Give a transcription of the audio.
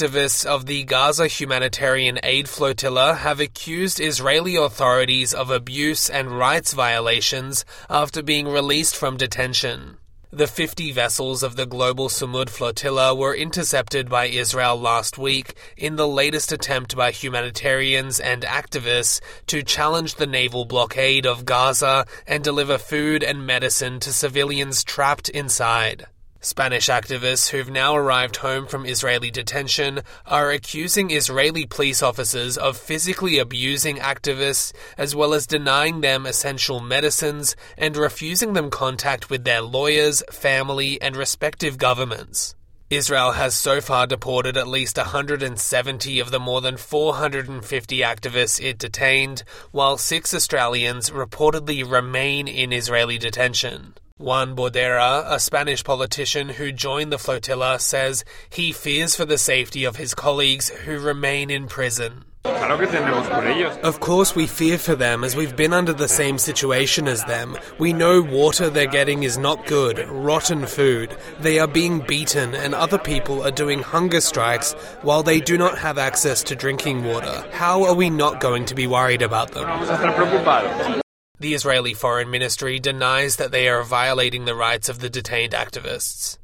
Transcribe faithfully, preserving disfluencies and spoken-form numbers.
activists of the Gaza Humanitarian Aid Flotilla have accused Israeli authorities of abuse and rights violations after being released from detention. The fifty vessels of the Global Sumud Flotilla were intercepted by Israel last week in the latest attempt by humanitarians and activists to challenge the naval blockade of Gaza and deliver food and medicine to civilians trapped inside. Spanish activists who've now arrived home from Israeli detention are accusing Israeli police officers of physically abusing activists as well as denying them essential medicines and refusing them contact with their lawyers, family, and respective governments. Israel has so far deported at least one hundred seventy of the more than four hundred fifty activists it detained, while six Australians reportedly remain in Israeli detention. Juan Bordera, a Spanish politician who joined the flotilla, says he fears for the safety of his colleagues who remain in prison. Of course we fear for them, as we've been under the same situation as them. We know water they're getting is not good, rotten food. They are being beaten and other people are doing hunger strikes while they do not have access to drinking water. How are we not going to be worried about them? The Israeli Foreign Ministry denies that they are violating the rights of the detained activists.